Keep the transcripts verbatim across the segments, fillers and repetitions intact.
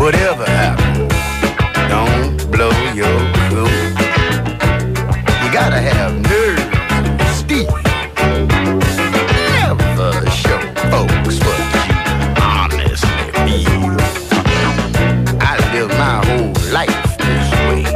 whatever happens, don't blow your cool. You gotta have nerve and steel. Never show folks what you honestly feel. I live my whole life this way.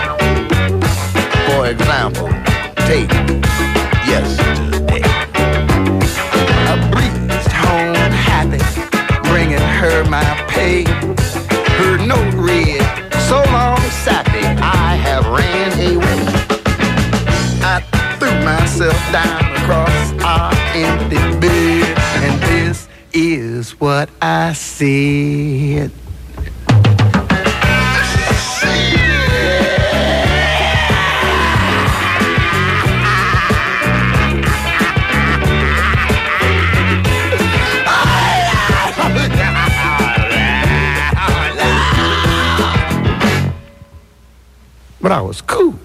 For example, take yesterday. I breezed home happy, bringing her my pay. Her note read, so long sappy, I have ran away. I threw myself down across our empty bed, and this is what I said. But I was cool.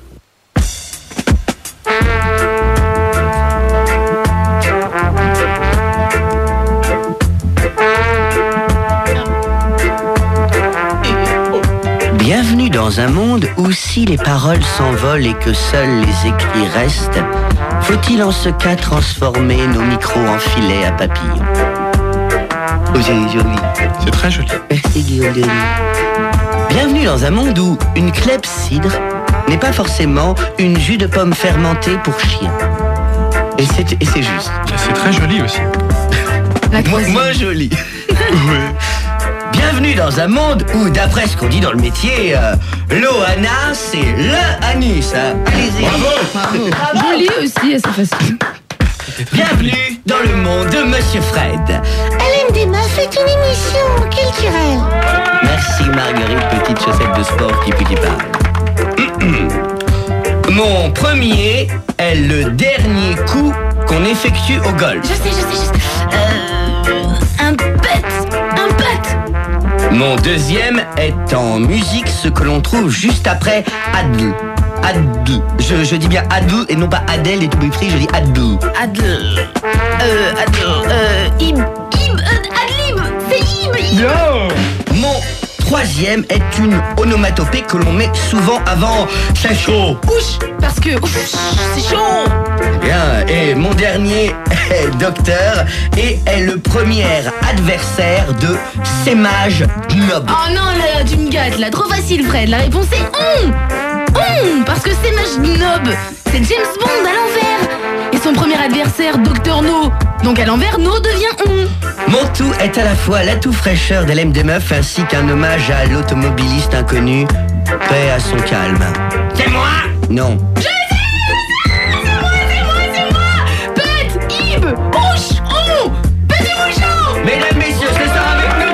Bienvenue dans un monde où si les paroles s'envolent et que seuls les écrits restent, faut-il en ce cas transformer nos micros en filets à papillons? Oh, c'est joli. C'est très joli. Merci Guillaume Denis. Bienvenue dans un monde où une clepsydre n'est pas forcément une jus de pomme fermentée pour chien. Et c'est, et c'est juste. C'est très joli aussi. Moins, moins joli. Oui. Bienvenue dans un monde où, d'après ce qu'on dit dans le métier, euh, l'Oana, c'est le anus. Hein. Allez-y. Bravo. Joli aussi, et c'est facile. Bienvenue dans le monde de Monsieur Fred. L M D meuf est une émission culturelle. Merci Marguerite, petite chaussette de sport qui pue qui parle. Mon premier est le dernier coup qu'on effectue au golf. Je sais, je sais, je sais. Euh, un pet, un pet. Mon deuxième est en musique ce que l'on trouve juste après Adl. Adl. Je, je dis bien Adl et non pas Adèle et tout pris, je dis Adl. Adl. Euh, Adl. Euh, Ib. Ib. Adlib. C'est Ib. Ib. Bien. Mon troisième est une onomatopée que l'on met souvent avant c'est chaud. Ouch. Parce que ouch, c'est chaud. Bien. Et mon dernier est docteur et est le premier adversaire de Sémage Nob. Oh non, là, tu me gâtes, là. Trop facile, Fred. La réponse est on. On. Parce que Sémage Nob, c'est James Bond à l'envers. Et son premier adversaire, docteur No. Donc à l'envers, No devient on. Mon tout est à la fois l'atout fraîcheur d'L M D meuf ainsi qu'un hommage à l'automobiliste inconnu. Paix à son calme. C'est moi. Non. Je sais, c'est moi, c'est moi, c'est moi. Pète, Ib, ouch, on, petit bouchon. Mesdames, messieurs, ce sera avec nous,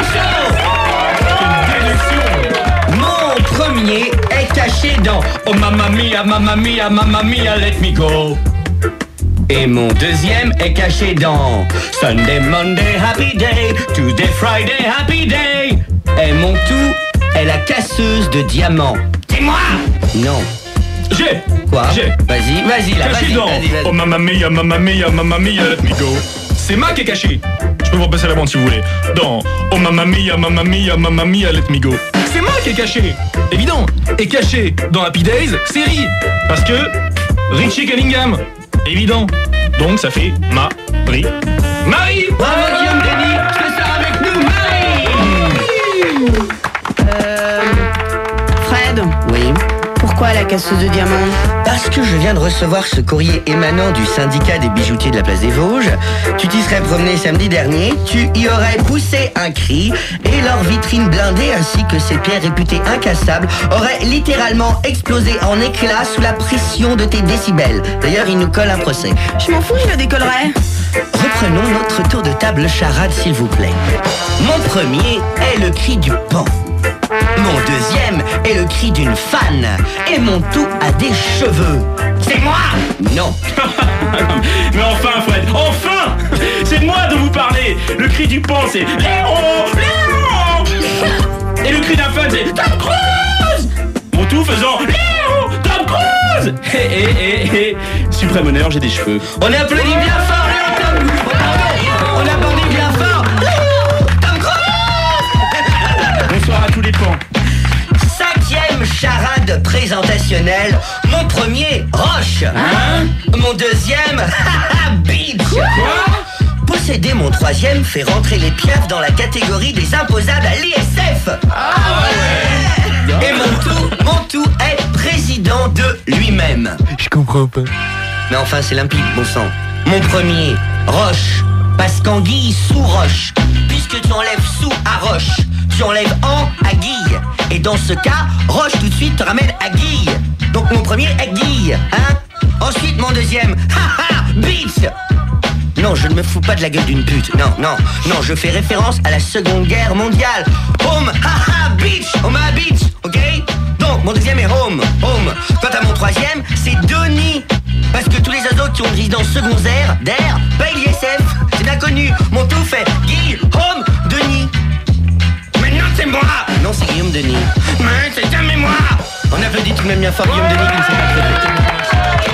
petit bouchon. Mon premier est caché dans Oh mamma mia, mamma mia, mamma mia, let me go. Et mon deuxième est caché dans Sunday, Monday, happy day, Tuesday, Friday, happy day. Et mon tout est la casseuse de diamants. C'est moi. Non. J'ai. Quoi? J'ai. Vas-y, vas-y, là, Caché vas-y, dans vas-y, vas-y. Oh mamma mia, mamma mia, mamma mia, let me go. C'est Mac qui est caché. Je peux vous repasser la bande si vous voulez. Dans Oh mamma mia, mamma mia, mamma mia, let me go. C'est Mac qui est caché. Évident. Et caché dans Happy Days, série. Parce que Richie Cunningham. Évident. Donc ça fait Marie. Marie. Bravo Guillaume Denis, ce sera avec nous, Marie. Euh, Fred, Oui. pourquoi la casseuse de diamants? Parce que je viens de recevoir ce courrier émanant du syndicat des bijoutiers de la place des Vosges. Tu t'y serais promené samedi dernier, tu y aurais poussé un cri et leur vitrine blindée ainsi que ces pierres réputées incassables auraient littéralement explosé en éclats sous la pression de tes décibels. D'ailleurs, ils nous collent un procès. Je m'en fous, je le décollerai. Reprenons notre tour de table charade, s'il vous plaît. Mon premier est le cri du pan. Mon deuxième est le cri d'une fan. Et mon tout a des cheveux. C'est moi? Non. Mais enfin Fred, enfin. C'est de moi dont vous parlez. Le cri du pan c'est Léon, Léon. Et le cri d'un fan c'est Tom Cruise. Mon tout faisant Léon, Tom Cruise. Hé hé hé hé. Suprême honneur, j'ai des cheveux. On applaudit bien fort, Léon Tom Cruise. On applaudit bien fort. Léon Tom Cruise. Bonsoir à exceptionnel. Mon premier, Roche. Hein? Mon deuxième, Beach. Quoi? Posséder mon troisième fait rentrer les pieuvres dans la catégorie des imposables à l'I S F. Ah ouais. Et mon tout, mon tout est président de lui-même. Je comprends pas. Mais enfin, c'est limpide, bon sang. Mon premier, Roche. Parce qu'anguille sous roche. Puisque tu enlèves sous à roche, tu enlèves en à guille. Et dans ce cas, roche tout de suite te ramène à guille. Donc mon premier est guille, hein. Ensuite mon deuxième, haha, beach. Non, je ne me fous pas de la gueule d'une pute. Non, non, non, je fais référence à la Seconde Guerre mondiale. Home, haha, beach, Omaha Beach, ok. Donc mon deuxième est home, home. Quant à mon troisième, c'est Denis. Parce que tous les ados qui ont une résidence secondaire, d'air, payent l'I S F. C'est bien connu. Mon tout fait Guy, Home, Denis. Maintenant c'est moi. Non, c'est Guillaume Denis. Mais c'est jamais moi. On applaudit tout de même bien fort Guillaume Denis qui ne s'est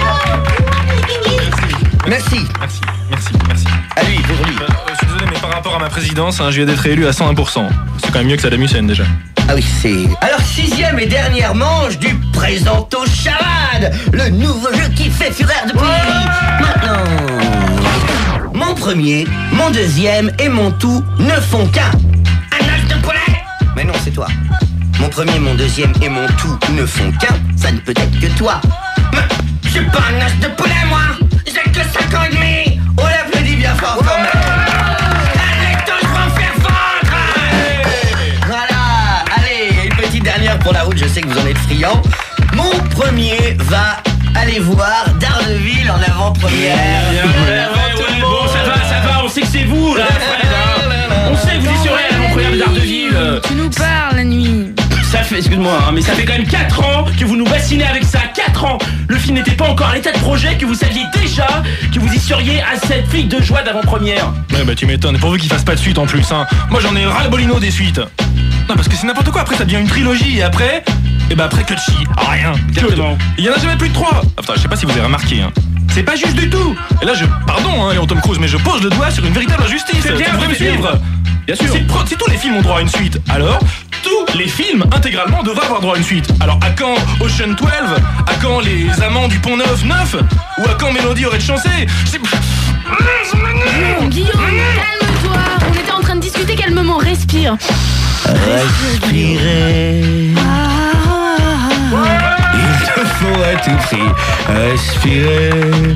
pas Merci. Merci, merci, merci. À lui, pour lui. Euh, je suis désolé, mais par rapport à ma présidence, hein, je viens d'être élu à cent un pour cent. C'est quand même mieux que Saddam Hussein déjà. Ah oui, c'est... Alors, sixième et dernière manche du Présento Charade, le nouveau jeu qui fait fureur depuis... Maintenant... Mon premier, mon deuxième et mon tout ne font qu'un. Un os de poulet. Mais non, c'est toi. Mon premier, mon deuxième et mon tout ne font qu'un. Ça ne peut être que toi. Mais je suis pas un os de poulet, moi. J'ai que cinq ans et demi. On l'applaudit bien fort quand même. Dernière pour la route, je sais que vous en êtes friands. Mon premier va aller voir Daredevil en avant-première. Ouais, ouais, ouais, bon, ça va, ça va, on sait que c'est vous, là, Fred, hein. On sait que vous y serez à l'avant-première de Daredevil. Tu nous parles la nuit. Ça fait, excuse-moi, hein, mais ça fait quand même quatre ans que vous nous bassinez avec ça. quatre ans. Le film n'était pas encore à l'état de projet, que vous saviez déjà que vous y seriez à cette flic de joie d'avant-première. Ouais, bah tu m'étonnes, pourvu qu'il fasse pas de suite en plus, hein. Moi j'en ai ras le bolino des suites. Non, parce que c'est n'importe quoi, après ça devient une trilogie, et après... Et bah après que de chi, rien. Exactement. Il y en a jamais plus de trois. Enfin, je sais pas si vous avez remarqué, hein. C'est pas juste du tout. Et là, je... Pardon, hein, Léon Tom Cruise, mais je pose le doigt sur une véritable injustice. C'est bien, vous devez me c'est bien. suivre. Bien sûr. Si, pro- si tous les films ont droit à une suite, alors tous les films intégralement devraient avoir droit à une suite. Alors à quand Ocean douze? À quand Les Amants du Pont Neuf neuf? Ou à quand Mélodie aurait de chancer? Je sais pas. Guillaume, calme-toi. On était en train de discuter calmement. Respire. Respirer. Il te faut à tout prix respirer.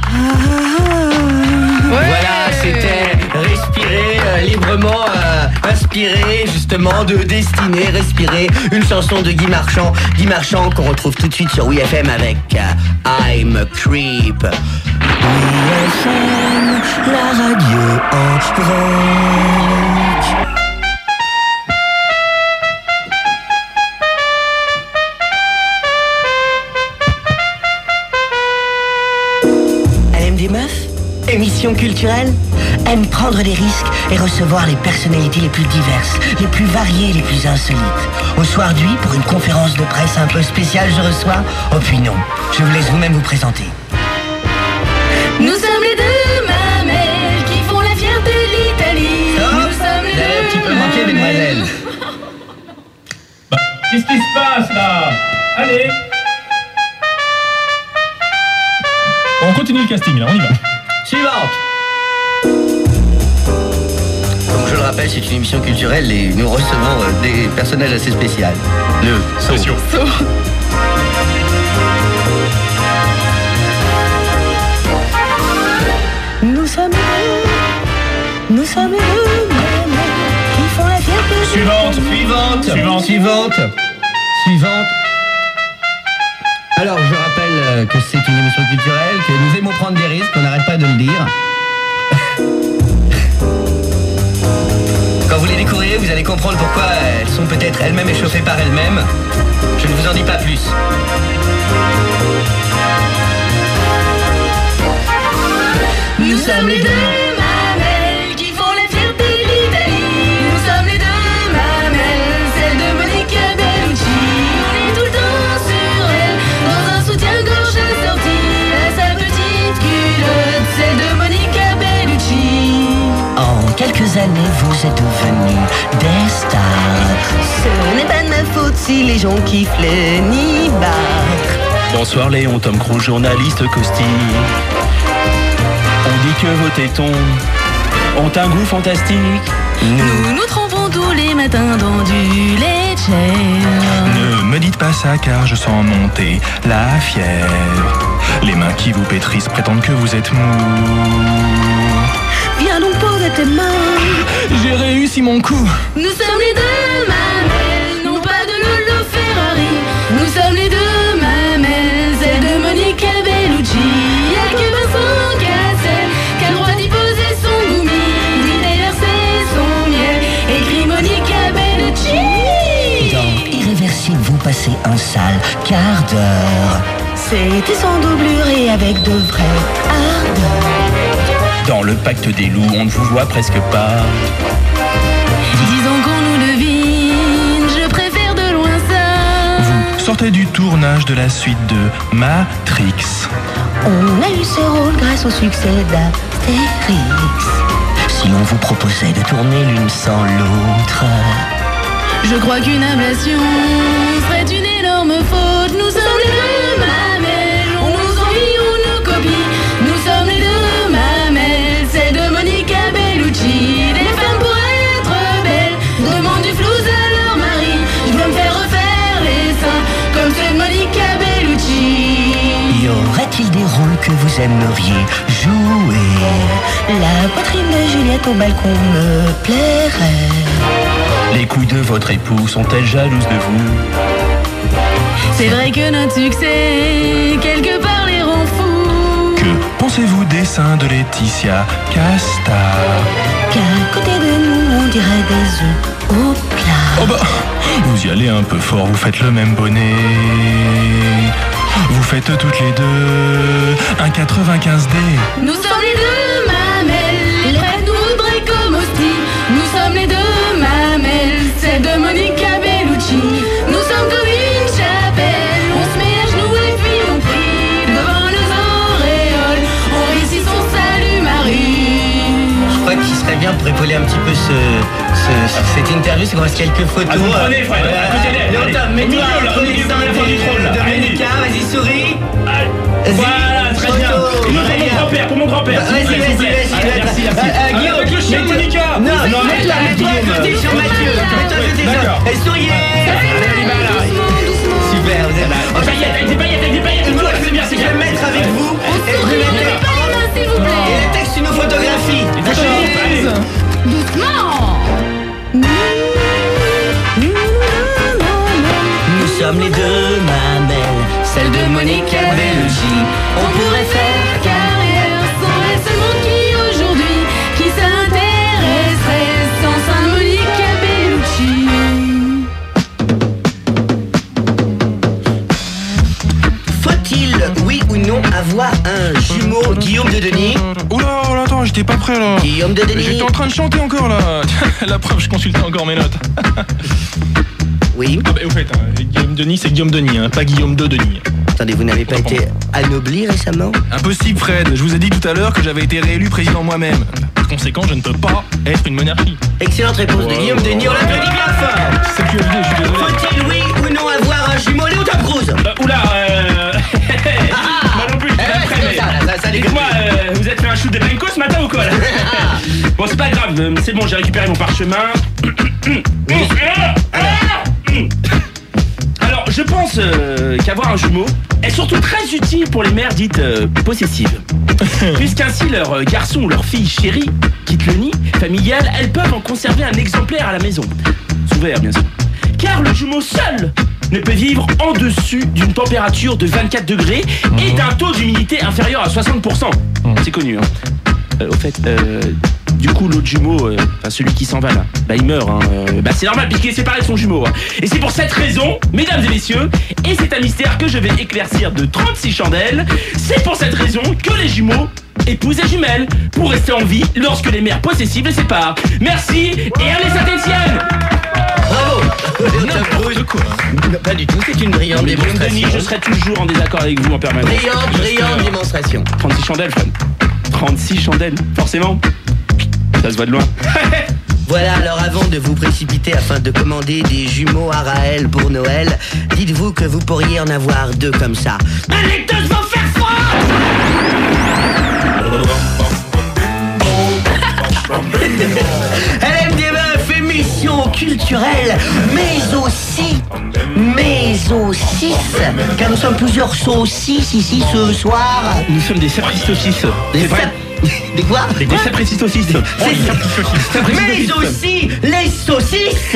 Voilà, c'était respirer euh, librement, euh, inspirer justement de Destinée, respirer, une chanson de Guy Marchand, Guy Marchand qu'on retrouve tout de suite sur W F M avec euh, I'm a Creep. W F M, la radio en rock. Elle aime des meufs? Émission culturelle? Aime prendre des risques et recevoir les personnalités les plus diverses, les plus variées, les plus insolites. Au soir d'hui, pour une conférence de presse un peu spéciale, je reçois... Oh puis non, je vous laisse vous-même vous présenter. Nous sommes les deux mamelles qui font la fierté de l'Italie. Nous sommes les Vous avez un petit deux peu manqué, mamelles. mesdemoiselles. Qu'est-ce qui se passe, là? Allez. On continue le casting, là, on y va. Suivante. Comme je le rappelle, c'est une émission culturelle et nous recevons euh, des personnages assez spéciaux. Le Spéciaux. Nous sommes deux, nous sommes deux mamelles qui font la fierté de Suivante. Suivante. Suivante. Suivante. Suivante. Alors, je rappelle euh, que c'est une émission culturelle, que nous aimons prendre des risques, on n'arrête pas de le dire. Quand vous les découvrirez, vous allez comprendre pourquoi elles sont peut-être elles-mêmes échauffées par elles-mêmes. Je ne vous en dis pas plus. Nous sommes les deux mamelles qui font la fierté de l'Italie. Nous sommes les deux mamelles, celle de Monica Bellucci. On est tout le temps sur elle, dans un soutien-gorge assorti à sa petite culotte, celle de Monica Bellucci. En quelques années, vous êtes devenus des stars. Ce n'est pas de ma faute si les gens kiffent le nibar. Bonsoir Léon, Tom Cruise, journaliste caustique. On dit que vos tétons ont un goût fantastique. Nous nous trompons tous les matins dans du lait de chèvre. Ne me dites pas ça car je sens monter la fièvre. Les mains qui vous pétrissent prétendent que vous êtes mou. Viens donc poser tes mains. J'ai réussi mon coup. Nous sommes les deux mamelles, non pas de Lolo Ferrari. Nous sommes les deux mamelles, celle de Monica Bellucci. Y'a que Vincent Cassel qui a le droit d'y poser son goumi, d'y déverser son miel, écrit Monica Bellucci. Dans Irréversible, vous passez un sale quart d'heure. C'était sans doublure et avec de vraies ardeurs. Dans le pacte des loups, on ne vous voit presque pas. Disons qu'on nous devine, je préfère de loin ça. Vous sortez du tournage de la suite de Matrix. On a eu ce rôle grâce au succès d'Astérix. Si l'on vous proposait de tourner l'une sans l'autre, Je crois qu'une ablation serait une énorme faute. Nous sommes les deux mamelles, on nous envie, on nous copie. Nous sommes les deux mamelles, celle de Monica Bellucci. Les femmes pour être belles demandent du flouze à leur mari. Je veux me faire refaire les seins comme ceux de Monica Bellucci. y aurait-il des rôles que vous aimeriez jouer? La poitrine de Juliette au balcon me plairait. Les couilles de votre époux sont-elles jalouses de vous? C'est vrai que notre succès, quelque part, les rend fous. Que pensez-vous des seins de Laetitia Casta? Qu'à côté de nous, on dirait des œufs au plat. Oh bah, vous y allez un peu fort, vous faites le même bonnet. Vous faites toutes les deux un quatre-vingt-quinze D. Nous sommes les deux mamelles, les frères nous voudraient comme hostie. Nous sommes les deux mamelles, celle de Monica Bellucci. Nous sommes comme une chapelle, on se met à genoux et puis on prie. Devant les auréoles, on réussit son salut Marie. Je crois qu'il serait bien pour épauler un petit peu ce, ce- cette interview, c'est qu'on fasse quelques photos. Ah, vous prenez, Fred, Euh, à côté d'elle, Léon, allez. Tom, Au mets-toi milieu, là, entre au les milieu, seins comme la fin du trône, là. de Allez. Monica, vas-y, souris. Vas-y. Voilà, très bien. Photo. Une autre pour mon grand-père, pour mon grand-père. s'il Vas-y, vous plaît, vas-y, s'il vous plaît. vas-y, Allez, vas-y. merci, Euh, merci. euh, Guillaume, Avec le chien de mets-toi- Monica. Non, Non, mets-toi avec mets-toi à côté sur Mathieu. Mets-toi à côté sur D'accord. Et souriez. Super, vous êtes Des paillettes, avec des paillettes, avec des paillettes. Et moi, C'est bien, c'est je bien. vais me mettre avec vous. Et je vais Souriez, mettre- pas les mains s'il vous Et plaît. le texte, une photographie. Allez. Doucement. Nous sommes les deux mamelles, Celle de Monica Bellucci. On pourrait faire carrière sans elle, ce monde qui aujourd'hui qui s'intéresserait sans sein de Monica Bellucci. Faut-il, oui ou non, avoir un jumeau Guillaume de Denis? Oula, oula, attends, j'étais pas prêt là. Guillaume de Denis. J'étais en train de chanter encore là. La preuve, je consultais encore mes notes. Oui. Ah bah, au fait, hein, Guillaume Denis, c'est Guillaume Denis, hein, pas Guillaume de Denis. Attendez, vous n'avez pas Pardon. été anobli récemment? Impossible, Fred. Je vous ai dit tout à l'heure que j'avais été réélu président moi-même. Par conséquent, je ne peux pas être une monarchie. Excellente réponse de Wow. Guillaume Denis. On l'applaudit bien fort. C'est Q F D, je suis désolé. Faut-il, oui ou non, avoir un jumeau Léo Tom Cruise? Euh, Oula, euh... Moi non plus, je suis Eh ouais, après, c'est mais- comme ça, là, ça, ça Dites-moi, euh, vous êtes fait un shoot de Benko ce matin ou quoi là? Bon, c'est pas grave, euh, c'est bon, j'ai récupéré mon parchemin. Alors, je pense euh, qu'avoir un jumeau est surtout très utile pour les mères dites euh, possessives. Puisqu'ainsi leur euh, garçon ou leur fille chérie quitte le nid familial, elles peuvent en conserver un exemplaire à la maison. Sous verre, bien sûr. Car le jumeau seul ne peut vivre en dessus d'une température de vingt-quatre degrés et d'un taux d'humidité inférieur à soixante pour cent. C'est connu, hein. Euh, au fait, euh, du coup, l'autre jumeau, euh, enfin celui qui s'en va là, bah il meurt, hein. Euh, bah c'est normal puisqu'il est séparé de son jumeau. Hein. Et c'est pour cette raison, mesdames et messieurs, et c'est un mystère que je vais éclaircir de trente-six chandelles, c'est pour cette raison que les jumeaux épousent et jumelles pour rester en vie lorsque les mères possessives les séparent. Merci et allez Saint-Étienne. Bravo. Léo Tom Cruise. quoi Non, pas du tout, c'est une brillante Mais Guillaume Denis, démonstration. je serai toujours en désaccord avec vous en permanence. Brillante, brillante démonstration. trente-six chandelles, Fred. trente-six chandelles, forcément. Ça se voit de loin. Voilà, alors avant de vous précipiter afin de commander des jumeaux à Raël pour Noël, dites-vous que vous pourriez en avoir deux comme ça. Allez, tous vont faire froid. L M D neuf, émission culturelle, mais aussi, mais aussi, car nous sommes plusieurs saucisses ici ce soir. Nous sommes des sapristes saucisses. Des C'est vrai. sap- Des quoi? Des sapristes saucisses. Mais aussi les saucisses.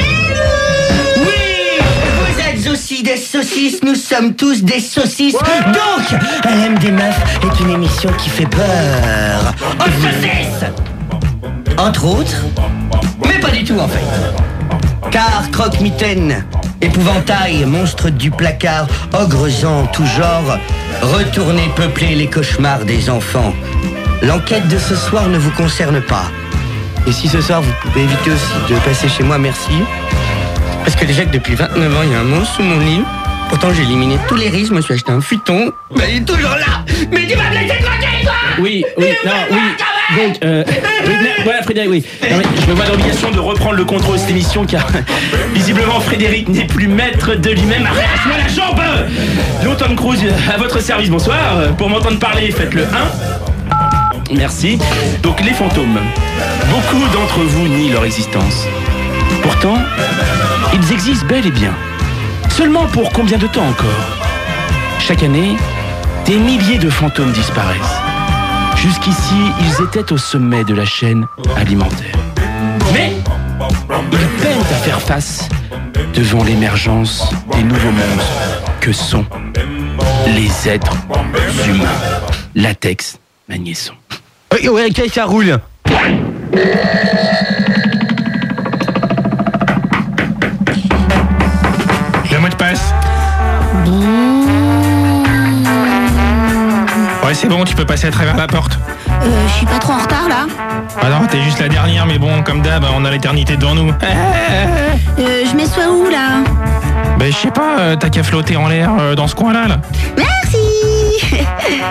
Oui, vous êtes aussi des saucisses, nous sommes tous des saucisses. Donc, L M D neuf est une émission qui fait peur aux saucisses. Entre autres, mais pas du tout en fait. Car croque-mitaine, épouvantail, monstre du placard, ogres en tout genre, retournez peupler les cauchemars des enfants. L'enquête de ce soir ne vous concerne pas. Et si ce soir vous pouvez éviter aussi de passer chez moi, merci. Parce que déjà que depuis vingt-neuf ans, il y a un monstre sous mon lit. Pourtant j'ai éliminé tous les risques, je me suis acheté un futon. Mais il est toujours là. Mais tu vas me laisser tranquille, toi. Oui, oui, non, oui. Donc, euh, oui, mais- voilà Frédéric, oui. Non, mais je me vois dans l'obligation de reprendre le contrôle de cette émission car visiblement Frédéric n'est plus maître de lui-même. Arrête-moi la jambe. Yo Tom Cruise, à votre service, bonsoir. Pour m'entendre parler, faites le un. Merci. Donc les fantômes. Beaucoup d'entre vous nient leur existence. Pourtant, ils existent bel et bien. Seulement pour combien de temps encore? Chaque année, des milliers de fantômes disparaissent. Jusqu'ici, ils étaient au sommet de la chaîne alimentaire. Mais ils peinent à faire face devant l'émergence des nouveaux monstres que sont les êtres humains. Latex, magnéson. Ouais, ouais, ok, ça roule. Le mot de passe. Ouais, c'est bon, tu peux passer à travers la porte. Euh, je suis pas trop en retard là. Ah non, t'es juste la dernière, mais bon, comme d'hab, on a l'éternité devant nous. Euh, je m'assois où là? Ben, je sais pas, euh, t'as qu'à flotter en l'air euh, dans ce coin-là, là. Merci.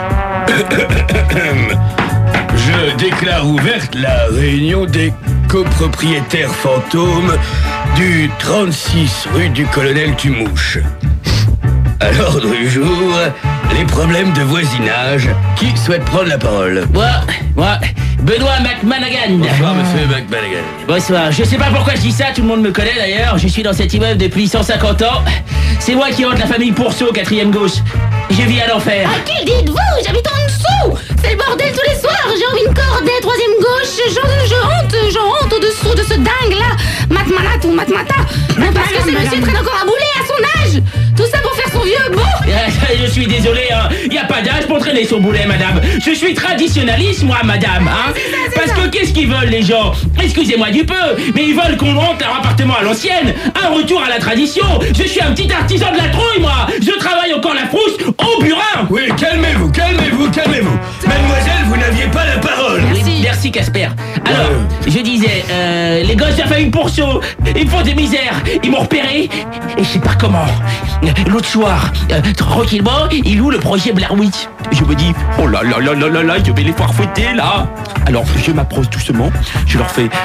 Je déclare ouverte la réunion des copropriétaires fantômes du trente-six rue du Colonel Tumouche. À l'ordre du jour, les problèmes de voisinage. Qui souhaite prendre la parole? Moi, moi, Benoît McManagan. Bonsoir, monsieur McManagan. Bonsoir. Je sais pas pourquoi je dis ça, tout le monde me connaît d'ailleurs. Je suis dans cet immeuble depuis cent cinquante ans. C'est moi qui hante la famille Pourceau, quatrième gauche. Je vis à l'enfer. À qui dites-vous? J'habite en dessous. C'est le bordel tous les soirs. J'ai envie de cordet, troisième gauche. Je, je hante, je hante au-dessous de ce dingue là. Matmanat ou Matmata. Parce que ce monsieur traîne encore à bouler à son âge. Tout ça pour faire son vieux beau. Je suis désolé, hein. Y a pas d'âge pour traîner son boulet, madame. Je suis traditionnaliste, moi, madame, hein. Parce que qu'est-ce qu'ils veulent, les gens? Excusez-moi du peu, mais ils veulent qu'on monte leur appartement à l'ancienne. Un retour à la tradition. Je suis un petit artisan de la trouille, moi. Je travaille encore la frousse au burin. Oui, calmez-vous, calmez-vous, calmez-vous. Mademoiselle, vous n'aviez pas la parole. Merci. Merci, Casper. Alors, je disais, euh, les gosses de la famille Pourceau, ils me font des misères. Ils m'ont repéré, et je sais pas comment. L'autre soir, euh, tranquillement, ils louent le projet Blair Witch. Je me dis, oh là là là là là là, je vais les voir fouetter, là. Alors, je m'approche doucement, je leur fais...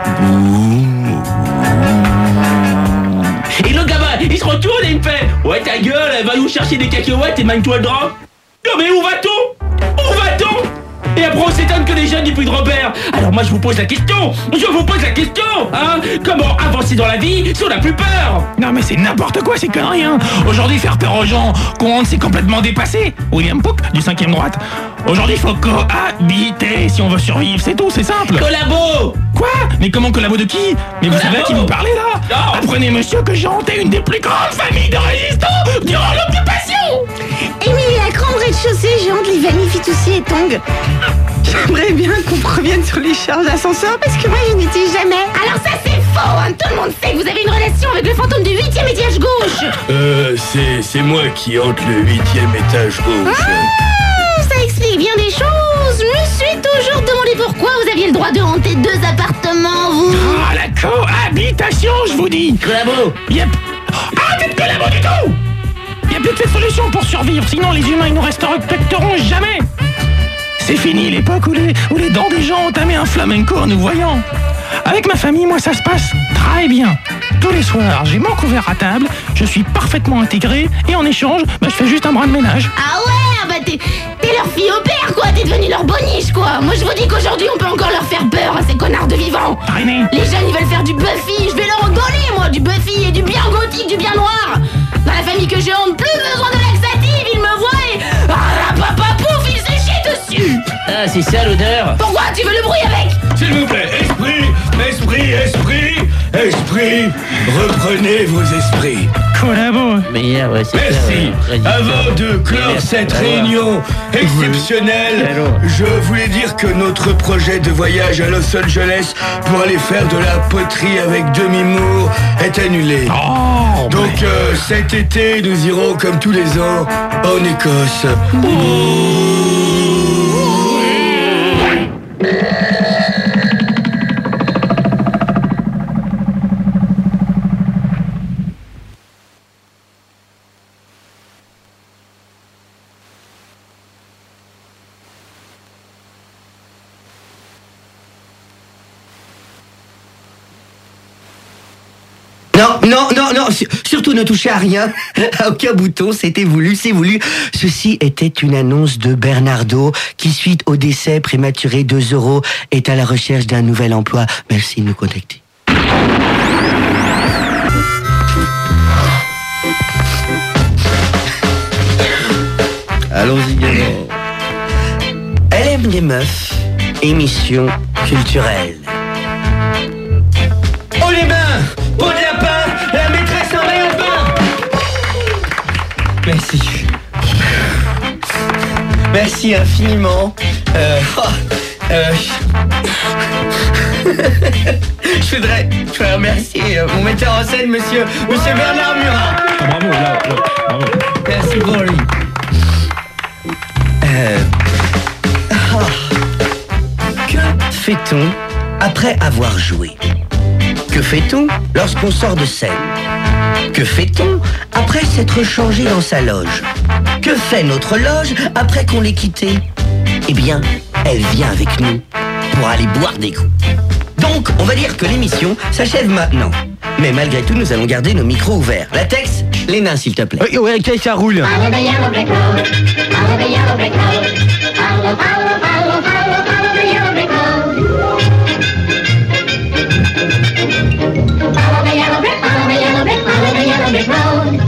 Et le gamin, il se retourne et il me fait, ouais, ta gueule, va nous chercher des cacahuètes et manie-toi le drap. Non mais où va-t-on? Où va-t-on? Et après on s'étonne que les jeunes n'aient plus de repères. Alors moi je vous pose la question, je vous pose la question, hein. Comment avancer dans la vie si on n'a plus peur? Non mais c'est n'importe quoi ces conneries, hein. Aujourd'hui faire peur aux gens qu'on hante, c'est complètement dépassé. William Pook du cinquième droite. Aujourd'hui il faut cohabiter si on veut survivre, c'est tout, c'est simple. Collabo. Quoi? Mais comment collabo de qui? Mais vous savez à qui vous parlez là? Non. Apprenez monsieur que j'ai hanté une des plus grandes familles de résistants durant l'occupation. Émilie Lacran, rez-de-chaussée, je hante les vanilles Fitoussi et Tong. J'aimerais bien qu'on revienne sur les charges d'ascenseur parce que moi je n'étais jamais. Alors ça c'est faux, hein. Tout le monde sait que vous avez une relation avec le fantôme du huitième étage gauche. Euh, c'est, c'est moi qui hante le huitième étage gauche. Ah, ça explique bien des choses. Je me suis toujours demandé pourquoi vous aviez le droit de hanter deux appartements, vous. Ah la cohabitation, je vous dis. Collabo. Yep. Ah, t'es de collabo du tout. Il y a plus que cette solution pour survivre, sinon les humains ils nous respecteront jamais. C'est fini l'époque où les, où les dents des gens ont entamé un flamenco en nous voyant. avec ma famille, moi, ça se passe très bien. Tous les soirs, j'ai mon couvert à table, je suis parfaitement intégré, et en échange, bah, je fais juste un bras de ménage. Ah ouais, bah t'es, t'es leur fille au père, quoi. T'es devenu leur boniche, quoi. Moi, je vous dis qu'aujourd'hui, on peut encore leur faire peur à ces connards de vivants. René. Les jeunes, ils veulent faire du Buffy. Je vais leur en donner, moi, du Buffy et du bien gothique, du bien noir. Dans la famille que je hante, plus besoin de laxative. Ils me voient et... Ah, papa, pouf, ils se chient dessus. Ah, c'est ça l'odeur. Pourquoi tu veux le bruit avec? S'il vous plaît, esprit, esprit, esprit, esprit, reprenez vos esprits. Collabo. Meilleur, ouais, c'est Merci. clair, ouais. Avant de clore Merci. cette Alors. réunion exceptionnelle, Alors. je voulais dire que notre projet de voyage à Los Angeles pour aller faire de la poterie avec Demi-Moore est annulé. Oh, Donc euh, cet été, nous irons comme tous les ans en Écosse. Non, non, non, non, su- surtout ne touchez à rien, à aucun bouton, c'était voulu, c'est voulu. Ceci était une annonce de Bernardo qui, suite au décès prématuré de Zorro, est à la recherche d'un nouvel emploi. Merci de nous contacter. Allons-y. alors. Elle aime les meufs, émission culturelle. Oh les bains, pot de lapin, la maîtresse en maillot de bain. Merci. Merci infiniment. Euh, oh, euh, je voudrais, je voudrais remercier euh, mon metteur en scène, monsieur, monsieur Bernard Murat. Ah, bravo, là, ouais, bravo. Merci pour lui. Euh, ah, que fait-on après avoir joué? Que fait-on lorsqu'on sort de scène? Que fait-on après s'être changé dans sa loge? Que fait notre loge après qu'on l'ait quittée? Eh bien, elle vient avec nous pour aller boire des coups. Donc, on va dire que l'émission s'achève maintenant. Mais malgré tout, nous allons garder nos micros ouverts. Latex, les nains, s'il te plaît. Oui, ouais, ok, ça roule. Follow the yellow brick road. Follow the yellow brick road. Follow, follow, follow, follow, follow the yellow brick road. Follow the yellow brick, follow the yellow brick, follow the yellow brick road.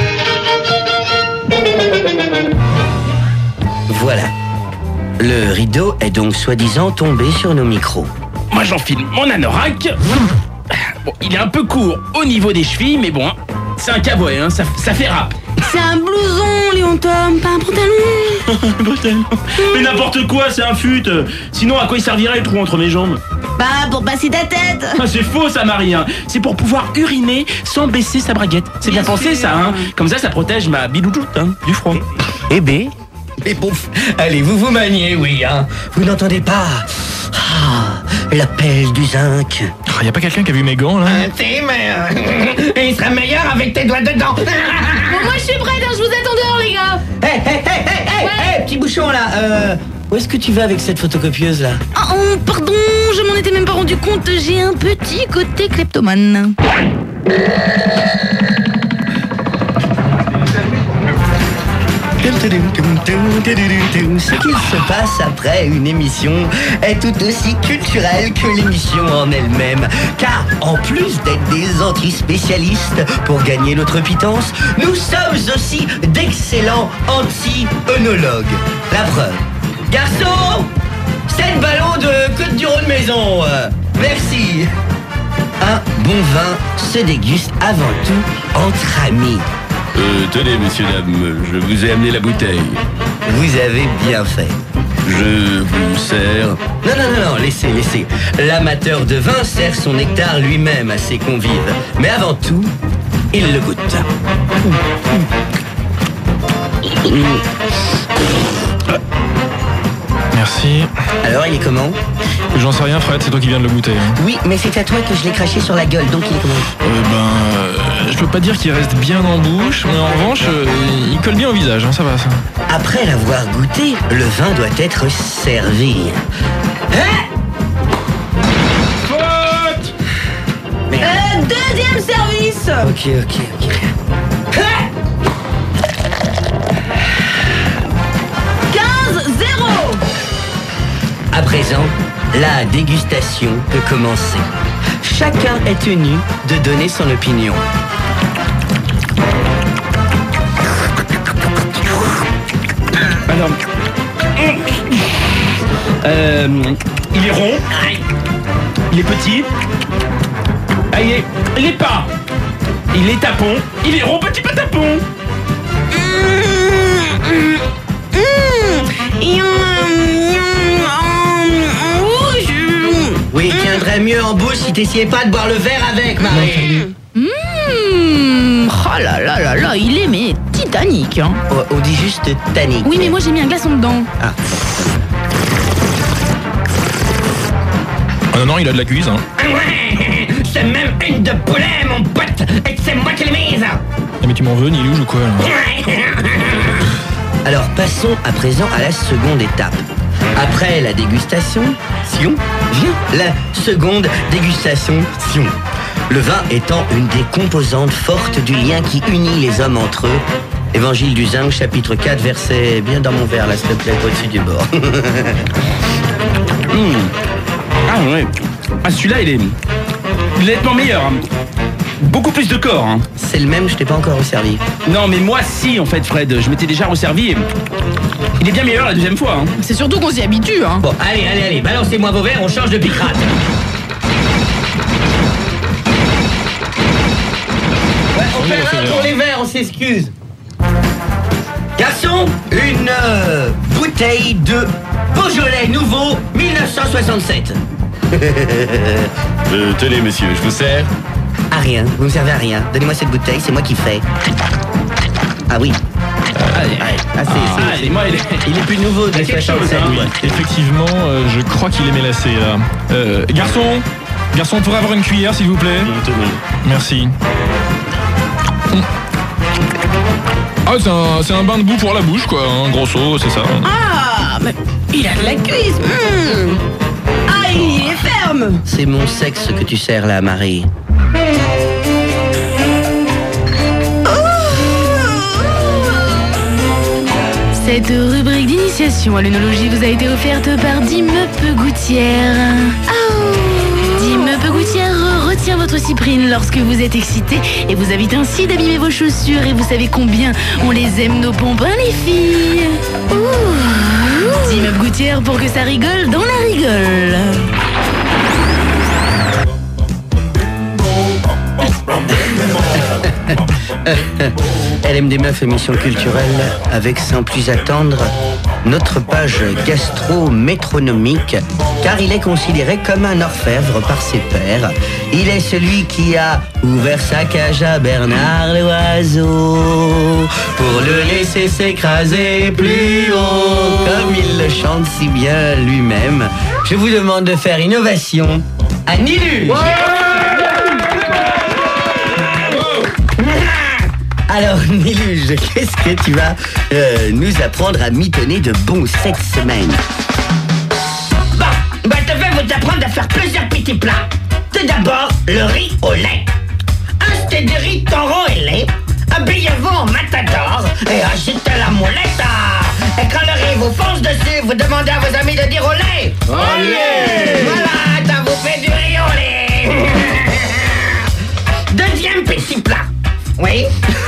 Voilà. Le rideau est donc soi-disant tombé sur nos micros. Moi, j'enfile mon anorak. Bon, il est un peu court au niveau des chevilles, mais bon, c'est un cowboy, hein, ça, ça fait rap. C'est un blouson, Léon Tom, pas un pantalon. Pantalon. Mais n'importe quoi, c'est un fut. Sinon, à quoi il servirait le trou entre mes jambes? Bah, pour passer ta tête. Ah, c'est faux, ça, Marie. Hein. C'est pour pouvoir uriner sans baisser sa braguette. C'est bien, Bien pensé, sûr. ça. Hein. Comme ça, ça protège ma biloujoute hein, du froid. Eh ben, mais bon, allez, vous vous maniez, oui, hein. Vous n'entendez pas ah, l'appel du zinc. Il y a pas quelqu'un qui a vu mes gants, là? Si, mais euh, il sera meilleur avec tes doigts dedans. Bon, moi, je suis prête, hein, je vous attends dehors, les gars. Hé, hé, hé, hé, hé, petit bouchon, là. Euh, où est-ce que tu vas avec cette photocopieuse, là? Oh, oh, pardon, je m'en étais même pas rendu compte, j'ai un petit côté kleptomane. Ce qu'il se passe après une émission est tout aussi culturel que l'émission en elle-même. Car en plus d'être des anti-spécialistes pour gagner notre pitance, nous sommes aussi d'excellents anti-œnologues. La preuve. Garçon, sept ballons de Côte-du-Rhône maison. Euh, merci. Un bon vin se déguste avant tout entre amis. Euh, tenez, messieurs, dames, je vous ai amené la bouteille. Vous avez bien fait. Je vous sers. Non, non, non, non, laissez, laissez. L'amateur de vin sert son nectar lui-même à ses convives. Mais avant tout, il le goûte. Merci. Alors, il est comment? J'en sais rien, Fred, c'est toi qui viens de le goûter. Hein. Oui, mais c'est à toi que je l'ai craché sur la gueule, donc il est comment? Euh, ben, euh, je peux pas dire qu'il reste bien en bouche, mais en revanche, euh, il colle bien au visage, hein, ça va, ça. Après l'avoir goûté, le vin doit être servi. Hein? Ok, ok, ok. quinze zéro. À présent, la dégustation peut commencer. Chacun est tenu de donner son opinion. Alors, euh, il est rond, il est petit, ah, il est, il est pas, il est tapon, il est rond, petit pas tapon. Oui, il tiendrait mieux en bouche si t'essayais pas de boire le verre avec, Marie. Mmh. Oh là là là là, il est mais titanique. Hein. Oh, on dit juste tannique. Oui, mais moi j'ai mis un glaçon dedans. Ah. Ah non, non, il a de la cuisse. Hein. C'est même une de poulet, mon pote, et c'est moi qui l'ai mise. Ah, mais tu m'en veux, Nilouge ou quoi là? Alors passons à présent à la seconde étape. Après la dégustation, Sion, vient la seconde dégustation, Sion. Le vin étant une des composantes fortes du lien qui unit les hommes entre eux. Évangile du zinc, chapitre quatre, verset... Bien dans mon verre, là, s'il te plaît, au-dessus du bord. Mmh. Ah ouais. Ah celui-là, il est, il est nettement meilleur. Hein. Beaucoup plus de corps. Hein. C'est le même, je t'ai pas encore resservi. Non, mais moi, si, en fait, Fred. Je m'étais déjà resservi. Et... il est bien meilleur la deuxième fois. Hein. C'est surtout qu'on s'y habitue. Hein. Bon, allez, allez, allez, balancez-moi vos verres, on change de picrate. Ouais, on fait un pour les verres, on s'excuse. Garçon, une euh, bouteille de Beaujolais nouveau dix-neuf cent soixante-sept. Euh, tenez, monsieur, je vous sers. À rien, vous me servez à rien. Donnez-moi cette bouteille, c'est moi qui fais. Ah oui. Ah, allez, Ah, c'est, ah, c'est, allez, moi, il est, il est plus nouveau de il y a quelque chose, soixante-sept. hein. Oui, effectivement, euh, je crois qu'il est mélacé là. Euh, garçon, garçon, on pourrait avoir une cuillère s'il vous plaît? Tenez. Merci. Ah, c'est un, c'est un bain de boue pour la bouche, quoi, hein, grosso, c'est ça. Ah, mais il a de la cuisse. Mmh. Ah, il est ferme. C'est mon sexe que tu sers là, Marie. Cette rubrique d'initiation à l'œnologie vous a été offerte par Dimeupe Gouttière. Dimeupe Gouttière retient votre cyprine lorsque vous êtes excité et vous évite ainsi d'abîmer vos chaussures. Et vous savez combien on les aime nos pompins, les filles. Dimeupe Gouttière pour que ça rigole dans la rigole. L M D Meuf, émission culturelle, avec sans plus attendre notre page gastro-métronomique, car il est considéré comme un orfèvre par ses pairs. Il est celui qui a ouvert sa cage à Bernard l'oiseau pour le laisser s'écraser plus haut, comme il le chante si bien lui-même. Je vous demande de faire innovation à Niluge. Alors, Niluge, qu'est-ce que tu vas euh, nous apprendre à mitonner de bon cette semaine? Bon, bah je vais vous apprendre à faire plusieurs petits plats. Tout d'abord, le riz au lait. Un steak de riz taureau et lait. Habillez-vous en matador et agitez la moulette. Et quand le riz vous fonce dessus, vous demandez à vos amis de dire olé. Olé. Voilà, ça vous fait du riz au lait. Deuxième petit plat. Oui.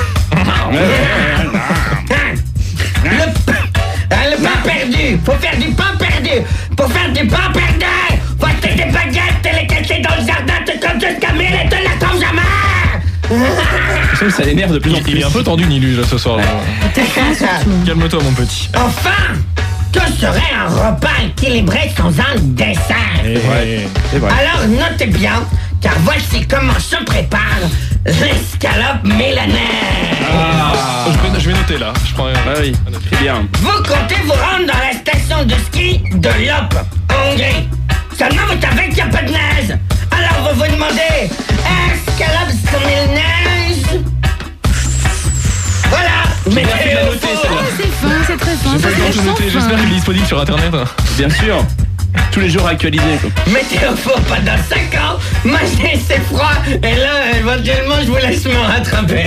Le pain, le pain perdu. Faut faire du pain perdu. Pour faire du pain perdu, faut acheter des baguettes et les cacher dans le jardin, te comme jusqu'à mille et te la trouve jamais. Ça l'énerve de plus en plus. Il est un peu tendu, Niluge, là, ce soir. Là. Calme-toi, mon petit. Enfin, que serait un repas équilibré sans un dessert? C'est vrai. C'est vrai. Alors notez bien, car voici comment se prépare l'escalope millénaire. Ah, je, vais, je vais noter là. Je prends. Ah oui, très bien. Vous comptez vous rendre dans la station de ski de Lop, en Hongrie. Seulement vous savez qu'il n'y a pas de neige. Alors vous vous demandez, escalope sans mille neige? Voilà. Mais merci de la noter, celle-là. C'est fin, c'est très fin. J'ai pas le temps de noter. J'espère qu'il est disponible sur internet. Bien sûr. tous les jours actualisés, quoi. Météo faux pendant cinq ans, manger c'est froid, et là, éventuellement, je vous laisse me rattraper.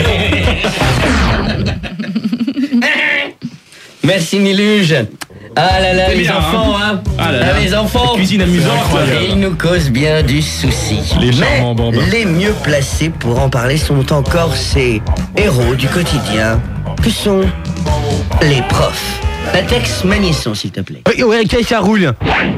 Merci Niluge. Ah là là, C'est les bien, enfants, hein. Ah là là. Ah, les enfants. Cuisine amusante. Ils nous causent bien du souci. Les Mais charmants bambins. les mieux placés pour en parler sont encore ces héros du quotidien que sont les profs. Latex Magnesson, s'il te plaît. Ouais, ouais, ok, ça roule.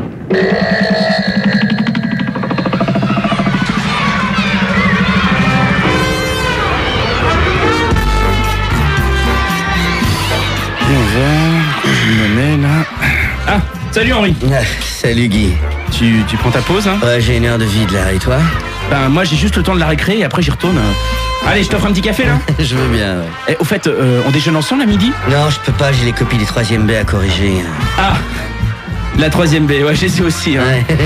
Ah, salut Henri. Ah, salut Guy. Tu, tu prends ta pause, hein? Ouais, j'ai une heure de vide là, et toi? Ben, moi, j'ai juste le temps de la récré et après, j'y retourne. Allez, je t'offre un petit café, là? Je veux bien, ouais. Et, au fait, euh, on déjeune ensemble à midi? Non, je peux pas, j'ai les copies des troisième B à corriger. Ah, la troisième B, ouais, je sais aussi. Hein. Ouais.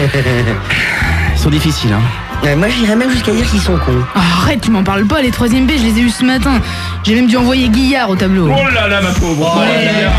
Ils sont difficiles, hein. Ouais, moi, j'irais même jusqu'à dire qu'ils sont cons. Oh, arrête, tu m'en parles pas, les troisième B, je les ai eus ce matin. J'ai même dû envoyer Guillard au tableau. Oh là là, ma pauvre. Oh là là,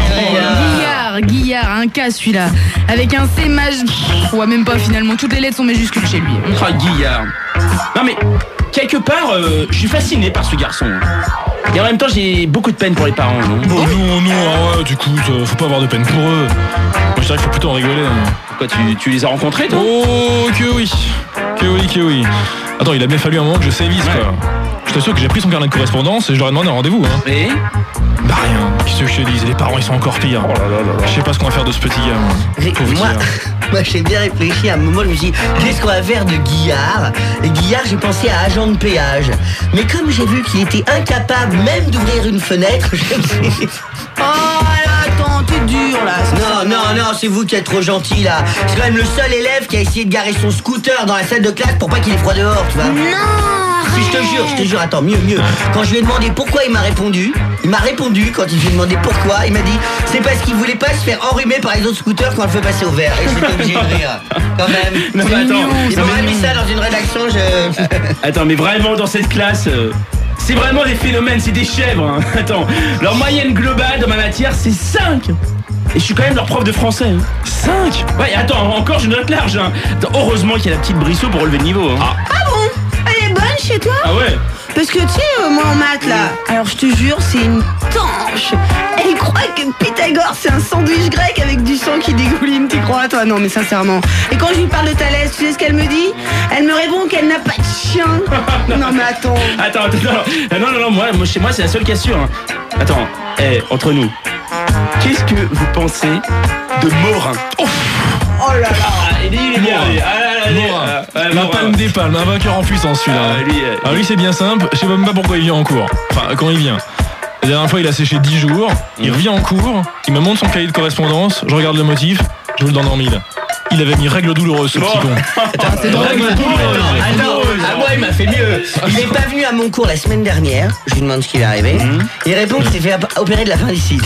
Guillard, Guillard, un cas celui-là. Avec un C maj... Ouais, même pas finalement, toutes les lettres sont majuscules chez lui. Ah, Guillard. Non mais, quelque part, euh, je suis fasciné par ce garçon. Et en même temps, j'ai beaucoup de peine pour les parents, non? Bon, non, non, ah ouais, du coup, euh, faut pas avoir de peine pour eux. Moi, je dirais qu'il faut plutôt en rigoler. Hein. Quoi, tu, tu les as rencontrés, toi? Oh, que oui. Que oui, que oui. Attends, il a bien fallu un moment que je sévisse, Ouais. quoi. Je t'assure que j'ai pris son carnet de correspondance et je leur ai demandé un rendez-vous, hein. Et Bah rien, qu'est-ce que je te dis, les parents ils sont encore pires. Je sais pas ce qu'on va faire de ce petit gars, moi. J'ai- Pauvre Moi, Guillard. moi j'ai bien réfléchi à un moment, je me suis dit, qu'est-ce qu'on va faire de Guillard? Et Guillard, j'ai pensé à agent de péage. Mais comme j'ai vu qu'il était incapable même d'ouvrir une fenêtre, je me suis dit... Oh, attends, t'es dur là. Non, non, non, c'est vous qui êtes trop gentil là. C'est quand même le seul élève qui a essayé de garer son scooter dans la salle de classe pour pas qu'il ait froid dehors, tu vois. Non, Si, je te jure, je te jure, attends, mieux, mieux. Quand je lui ai demandé pourquoi il m'a répondu, il m'a répondu quand je lui ai demandé pourquoi, il m'a dit c'est parce qu'il voulait pas se faire enrhumer par les autres scooters quand on le fait passer au vert. Et j'étais obligé de rire. Quand même. Non, mais attends, Il non, m'aurait mais- mis ça dans une rédaction, je. Attends, mais vraiment, dans cette classe, euh, c'est vraiment des phénomènes, c'est des chèvres. Hein. Attends, leur moyenne globale dans ma matière, c'est cinq. Et je suis quand même leur prof de français. Hein. cinq. Ouais, attends, encore, je note large. Hein. Attends, heureusement qu'il y a la petite Brissot pour relever le niveau. Hein. Ah. Ah bon? Elle est bonne chez toi? Ah ouais? Parce que tu sais, euh, moi en maths là, alors je te jure, c'est une tanche. Elle croit que Pythagore c'est un sandwich grec avec du sang qui dégouline, t'y crois toi? Non mais sincèrement. Et quand je lui parle de Thalès, tu sais ce qu'elle me dit? Elle me répond qu'elle n'a pas de chien. Non mais attends. Attends, attends, non, non, non, non, moi, moi, chez moi, c'est la seule qui assure. Hein. Attends, eh, entre nous, qu'est-ce que vous pensez de Morin? Oh, Oh là là. ah, il est il est bien, Morin. lui. Ah, là, là, Morin. ah, ah, La Morin. palme des palmes, un vainqueur en puissance celui-là. Ah, lui, euh, Alors lui c'est bien simple, je sais même pas pourquoi il vient en cours. Enfin, quand il vient. La dernière fois il a séché dix jours, il revient en cours, il me montre son cahier de correspondance, je regarde le motif, je vous le donne en mille. Il avait mis règle douloureuse ce Bon. petit con. C'est drôle. Règle douloureuse. Attends, à moi il m'a fait mieux. Il est pas venu à mon cours la semaine dernière. Je lui demande ce qui lui est arrivé. Il répond qu'il s'est fait opérer de la appendicite.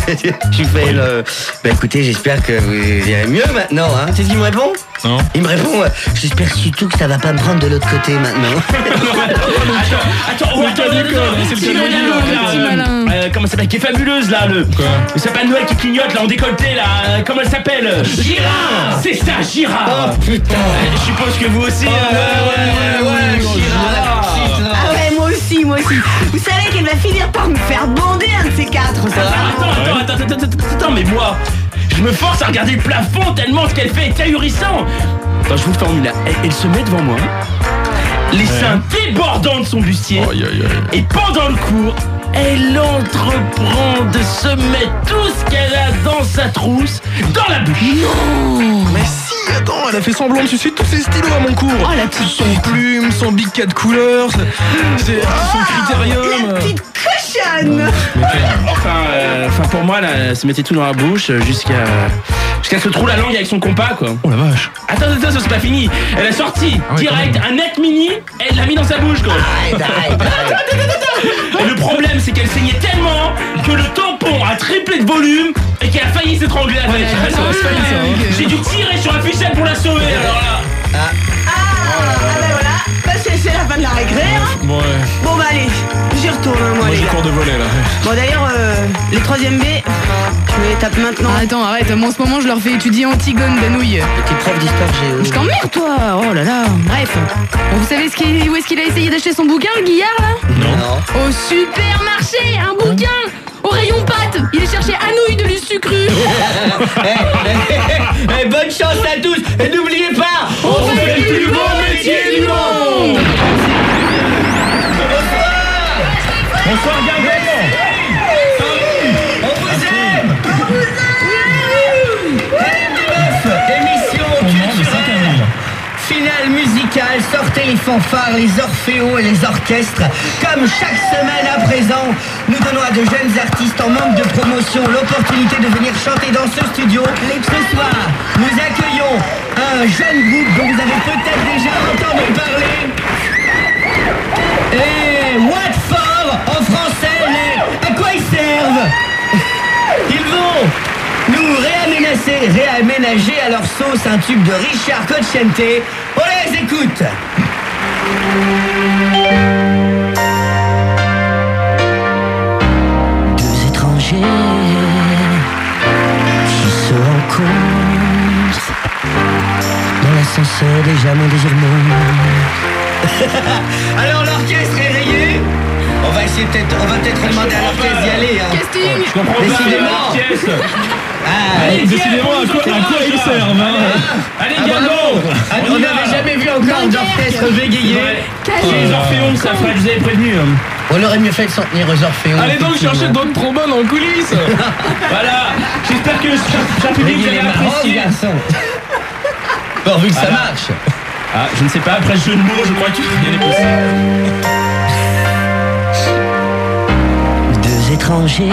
Je lui fais le. Bah écoutez, j'espère que vous irez mieux maintenant. Hein. Tu sais ce qu'il me répond? Non. Il me répond euh, j'espère surtout que ça va pas me prendre de l'autre côté maintenant. Attends, attends, oh, Le attends, cas attends, d'école, attends, c'est le sinon, cas il y a d'école, l'autre, le là, petit euh, malin. euh, comment ça s'appelle, qui est fabuleuse là, le. Quoi? Le sapin de Noël qui clignote là en décolleté là, euh, comment elle s'appelle? Girard. C'est ça, Girard. Oh putain. Je suppose que vous aussi. euh, ouais, ouais, ouais, Girard, la petite, là. Ah ouais, moi aussi, moi aussi. Vous savez qu'elle va finir par me faire bander un de ces quatre, ça va? Attends, attends, attends, attends, attends, attends, attends, mais moi, je me force à regarder le plafond tellement ce qu'elle fait est ahurissant. Attends, je vous formule là. Elle, elle se met devant moi, les seins débordants de son bustier, Aïe, aïe, aïe. et pendant le cours, elle entreprend de se mettre tout ce qu'elle a dans sa trousse dans la bouche. Mais si, attends, elle a fait semblant de sucer tous ses stylos à mon cours. Oh, la petite Son plume, son bic de couleurs, c'est c'est- son critérium. La petite cochonne. Enfin, euh, enfin pour moi, là, elle se mettait tout dans la bouche euh, jusqu'à jusqu'à se trouver la langue avec son compas, quoi. Oh la vache. Attends, attends, attends, c'est pas fini. Elle a sorti Ah ouais, direct quand un net mini, elle l'a mis dans sa bouche, quoi. Arrête, arrête, arrête. Et le problème, c'est qu'elle saignait tellement que le tampon a triplé de volume et qu'elle a failli s'étrangler avec. Ouais, Ah, ça va se ouais, faire, ça, hein. ouais. J'ai dû tirer sur la ficelle pour la sauver, alors là. Ah, ah bah voilà. Bah c'est c'est la fin de la récré, hein. Ouais. Bon bah allez, j'y retourne, hein, moi. Moi les j'ai gars. cours de volet là. Bon d'ailleurs, euh, les troisième B, je les tape maintenant. Ah, attends, arrête, moi en ce moment je leur fais étudier Antigone d'Anouilh. T'es prof d'histoire géo. Je t'emmerde toi. Oh là là. Bref. Bon, vous savez ce qu'il- où est-ce qu'il a essayé d'acheter son bouquin, le Guillard là? Non. Au supermarché, un bouquin. Au rayon pâtes. Il est cherché Anouilh de l'Usucru. Eh, eh, eh, bonne chance à tous et n'oubliez pas, on fait le plus beau métier du monde. Bonsoir Gargamel. On vous aime. On vous aime. Émission culturelle. Finale musicale, sortez les fanfares, les orphéons et les orchestres. Comme chaque semaine à présent, nous donnons à de jeunes artistes en manque de promotion l'opportunité de venir chanter dans ce studio. Ce soir, nous accueillons un jeune groupe dont vous avez peut-être déjà entendu parler. Et what for en français, les... à quoi ils servent? Ils vont nous réaménager, réaménager à leur sauce un tube de Richard Cocciante. On les écoute. Deux étrangers qui se rencontrent dans l'ascenseur déjà mon désir monte. Alors l'orchestre est rayé. On va essayer peut-être, on va peut-être demander à l'orchestre d'y aller. Hein. Casting. Je comprends pas Décidément. l'orchestre. Ah, Allez, décidément à quoi, à quoi ils servent. Hein. Allez, Ah, Gargamel. bravo. Ah, on n'avait jamais vu encore d'orchestre bégayer. Les orphéons, ça ferait, je vous avais prévenu. On aurait mieux fait de s'en tenir aux orphéons. Allez donc chercher d'autres trombones en coulisses. Voilà, j'espère que cher public, vous Bégayer avez marrant, apprécié. garçon. Pourvu que ça Voilà. marche. Ah, je ne sais pas, après ce jeu de mots, je crois que rien n'est possible. Deux étrangers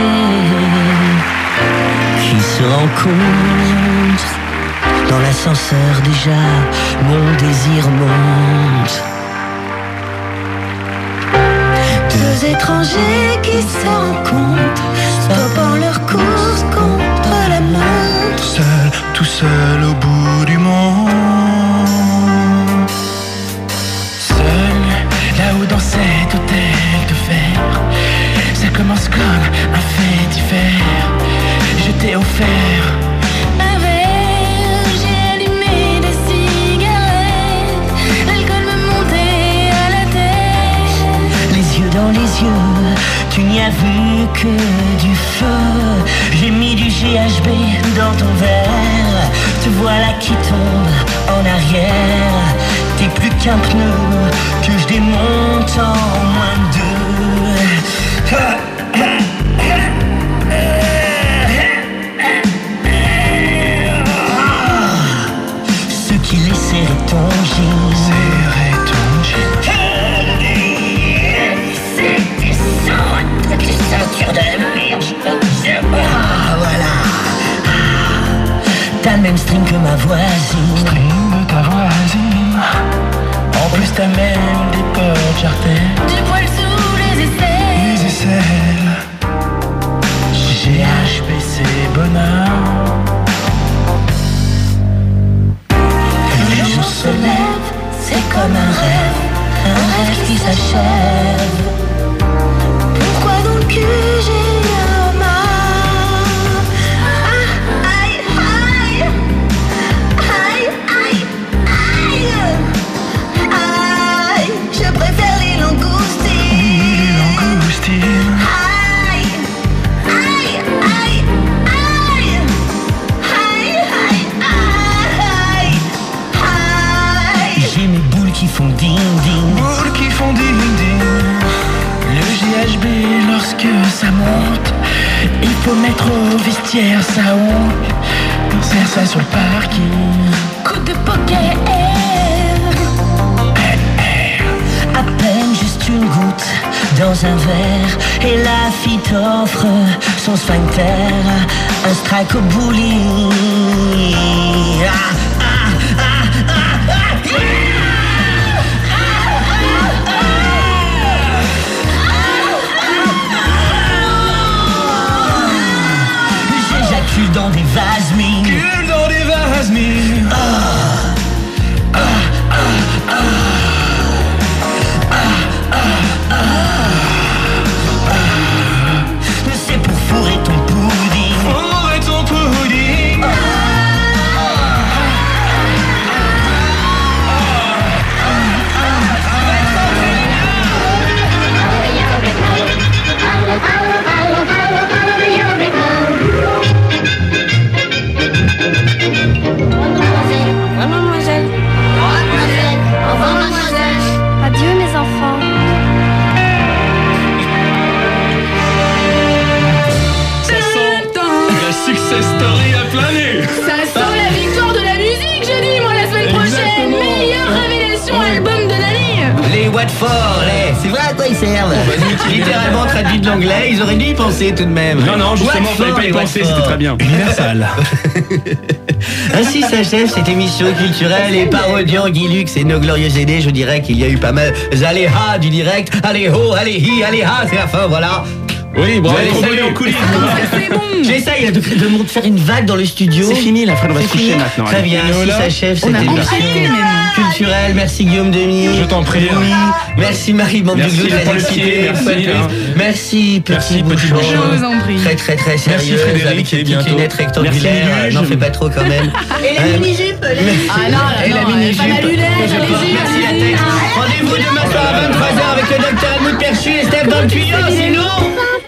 qui se rencontrent dans l'ascenseur déjà mon désir monte. Deux étrangers qui se rencontrent, stoppant leur course contre la montre. Seul, tout seul au bout du monde. Seul, là-haut dans cet hôtel de fer, ça commence comme un fait divers. Je t'ai offert Un verre, j'ai allumé des cigarettes. L'alcool me montait à la tête. Les yeux dans les yeux, tu n'y as vu que du feu. J'ai mis du G H B dans ton verre. Te voilà qui tombe en arrière. T'es plus qu'un pneu que je démonte en moins de deux. Ce qui laisse serrer ton jean. Serrer ton jean. C'est des ceintures de merde. Ah, voilà. T'as le même string que ma voisine. string de ta voisine. En plus t'as même des potes jartelles. Du poil sous les aisselles. Les aisselles. G H B C bonheur. Le jour se lève, c'est comme un rêve, un rêve qui s'achève. Pourquoi donc que j'ai un mal? Aïe, aïe, aïe, aïe, aïe, aïe. Je préfère les langoustines. Les langoustines. Aïe, aïe, aïe, aïe, aïe, aïe, aïe, aïe. J'ai mes boules qui font ding ding. Boules qui font ding ding. Le G H B lorsque ça monte, il faut mettre au vestiaire sa honte. On sert ça sur le parking. Coup de poker. À peine juste une goutte dans un verre. Et la fille t'offre son sphincter. Un strike au bowling. Ah, ah, ah, ah, ah, J'éjacule dans des vases mines. Cule dans des vases mines. fort, les. C'est vrai à quoi ils servent. Littéralement traduit de l'anglais, ils auraient dû y penser tout de même. Non, non, justement, What fallait for, pas y les what penser, for. c'était très bien. Universal. Ainsi s'achève cette émission culturelle et parodiant Guy Lux et nos glorieux aînés. Je dirais qu'il y a eu pas mal d'aléas du direct. Allez ho, allez hi, allez ha, c'est la fin, voilà. Oui, bon, Allez, allez, salut. salut en coulisses. C'est bon. J'essaye de, de, de faire une vague dans le studio. C'est fini, la Fred, on va C'est se coucher fini. maintenant. Très allez. bien, Et ainsi voilà. s'achève On cette a émission emprunté même. culturelle. Merci Guillaume Demy. Je t'en prie. Oui. Merci Marie Mamdougou Merci de la pour le Cité. pied, merci, hein. Merci Petit Merci, Petit Bouchon. Bouchon. Je vous en prie. Très très très sérieuse Frédéric, avec et une petite bientôt. lunette rectangulaire. Merci, Luge. N'en fais pas trop quand même. Et la Euh, mini-jupe là. Ah non, là, Et la non, mini-jupe pas la lunette, que je allez-y, porte. Merci la allez-y. tête. Rendez-vous demain soir à vingt-trois heures avec le docteur Helmut Perchu et Steph dans le tuyau, sinon...